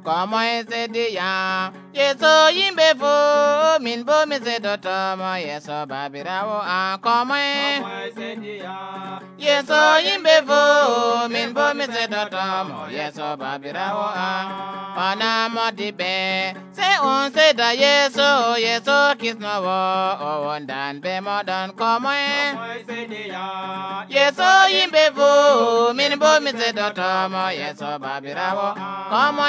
komo sediya yeso yimbe fo min bo mi sedo tomo yeso babirawo komo sediya yeso yimbe fo min bo mi sedo tomo yeso babirawo ona modibe se on seda yeso kisno wo wondan be modon komo sediya yeso yimbe fo min bo mi sedo tomo yeso babirawo komo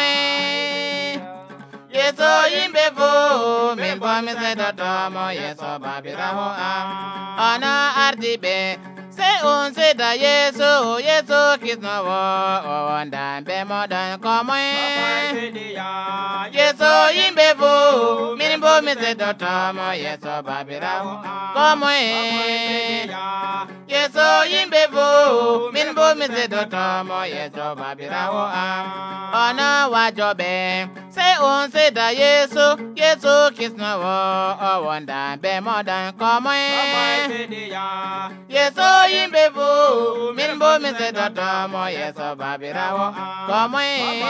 yeso yimbe fo min bo mi sedo tomo yeso babirawo ona ardibe se on seda yeso kisno wo wondan be modon komo yeso yimbe fo min bo mi sedo tomo yeso babirawo komo yeso yimbe fo min bo mi sedo tomo yeso babirawo ona wajobe se on seda yeso kisno wo wondan be modon komo yeso yimbe fo min bo mi sedo tomo yeso babirawo komo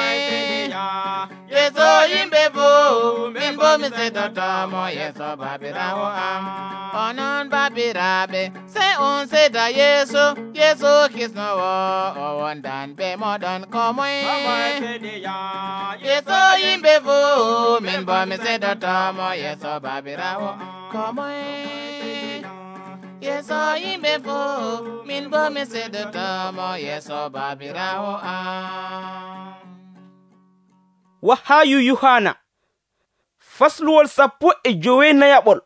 yeso yimbe fo min bo mi sedo tomo yeso babirawo onon babirabe se on seda yeso kisno wo wondan be modon komo yeso yimbe fo min bo mi sedo tomo yeso babirawo komo yeso yimbe fo min bo mi sedo tomo yeso babirawo Wahayu Yohana fasluwol 19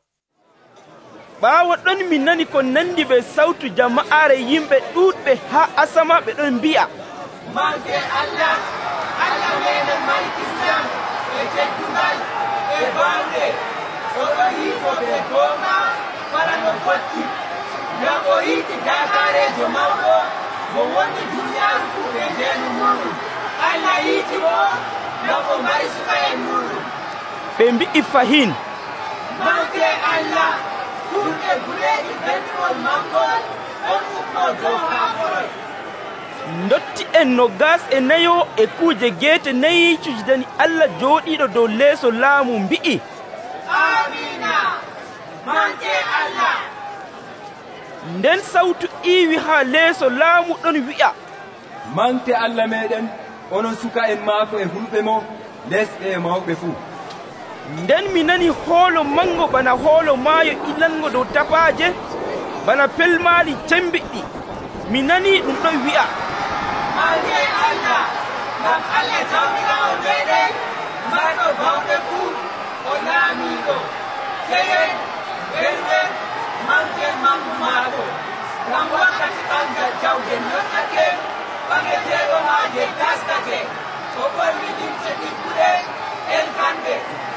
ɓaawo ɗon mi nani ko nandi be sawtu jama'are yimɓe ɗuuɗɓe ha asama ɓe ɗon mbi'a manke Allah meɗen malkisiyam e teddungal e bawɗe oɗo yiito ɓe gonga wala no fotti ngam o yiiti dagarejo mawɗo mo woni duniyaaru fu e ndeenu muɗum Allah yiiti mo ngam o mari suka e muɗum ɓe mbi'i fahin manke Allah suuɗe guleeji bendigol mangol on fuɗɗo dow haakorol ndotti en 24 e kuuje geete 4 cujdani Allah jooɗiɗo dow leeso laamu mbi'i amina manke Allah nden sawtu iwi ha leeso laamu ɗon wi'a mante Allah meɗen onon suka en maako e hulɓe mo lesɗe e mawɓe fuu nden mi nani hoolo mango bana hoolo maayo ilango dow tapaje bana pelmaali cembiɗɗi mi nani ɗum ɗon wi'a manke Allah ngam Allah jawmirawo meɗen marɗo bawɗe fuu o laamiɗo keyen welɓe manke mangu maako ngam wakkati ɓangal jawde noddake ɓaŋeteɗo maaje taskake o ɓorni limce ɗigguɗe elkanɗe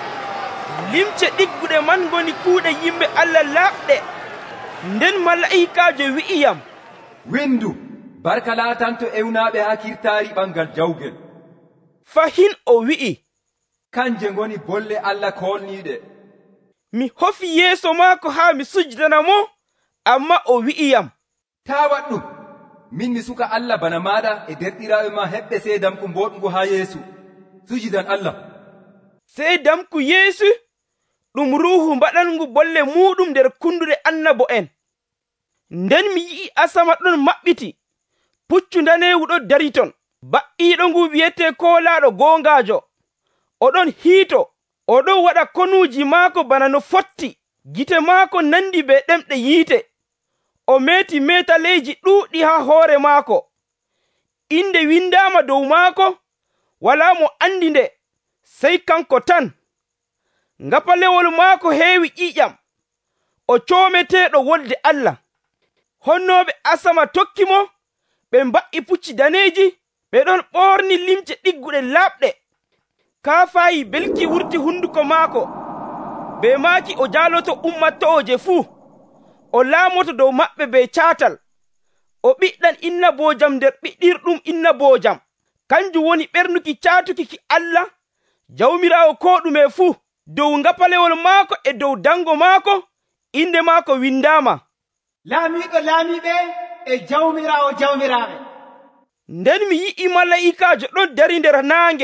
limce ɗigguɗe man goni kuuɗe yimɓe Allah laaɓɗe nden mala'ikajo wi'iyam windu barka laatanto ewnaɓe ha kirtaari ɓangal jawgel fahin o wi'i kanje ngoni bolle Allah kolniɗe mi hofi yeeso maako haa mi sujdana mo amma o wi'iyam ta waɗɗum min mi suka Allah bana maɗa e derɗiraɓe ma heɓɓe seedamku mboɗngu ha yeesu sujidan Allah seedamku yeesu ɗum ruuhu mbaɗangu bolle muɗum nder kunduɗe annabo en nden mi yi'i asama ɗon maɓɓiti puccu danewu ɗo dari ton ba'iɗo ngu wiyete koolaaɗo goongaajo oɗon hiito oɗon waɗa konuuji maako bana no fotti gite maako nandi be ɗemɗe yiite o meeti metaleeji ɗuuɗi ha hoore maako inde windaama dow maako wala mo andi nde sey kanko tan ngapalewol maako heewi ƴiƴam o coometeeɗo wolde Allah honnooɓe asama tokki mo ɓe mba'i pucci daneeji ɓe ɗon ɓorni limce ɗigguɗe laaɓɗe kaafayi belki wurti hunduko maako be maaki o jaaloto ummatooje fuu o laamoto dow maɓɓe be caatal o ɓiɗɗan innaboojam nder ɓiɗɗirɗum innaboojam kanjum woni ɓernuki caatuki ki Allah jawmiraawo ko ɗume fuu dow ngapalewol maako e dow dango maako inde maako windaama laamiɗo laamiɓe e jawmiraawo jawmiraaɓe nden mi yi'i mala'ikaajo ɗon dari nder naange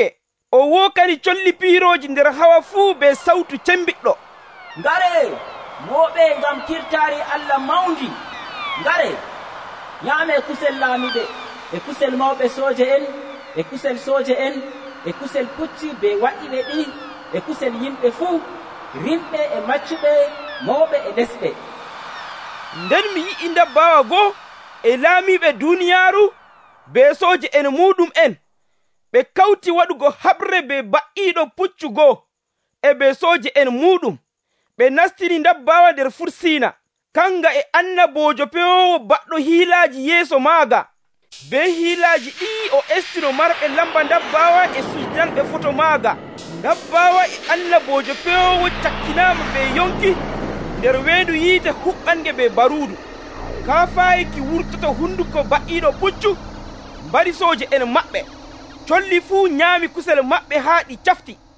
o wokani colli piiroji nder hawa fuu be sawtu cembiɗɗo: ngare moɓe ngam kirtari Allah mawndi, ngare ñaame kusel laamiɓe e kusel mawɓe sooje en e kusel sooje en e kusel pucci be waɗiɓe ɗi e kusel yimɓe fuu, rimɓe e maccuɓe, mawɓe e lesɓe. Nden mi yi'i ndabbawa goo e laamiɓe duniyaaru be sooje en muɗum en, ɓe kawti waɗugo haɓre be ba'iiɗo puccu goo e be sooje en muɗum. Ɓe nastini ndabbawa nder fursiina, kanga e annabojo pewowo baɗɗo hiilaaji yeeso maaga. Be hiilaaji ɗi o estino marɓe lamba ndabbawa e sujdanɓe foto maaga. Ndabbawa e annabojo pewowo cakkinaama be yonki nder weendu yiite huɓɓange be baruudu. Kaafayiki wurtoto hunduko ba'iiɗo puccu mbari sooje en maɓɓe. Colli fuu ñaami kusel maɓɓe haa ɗi cafti.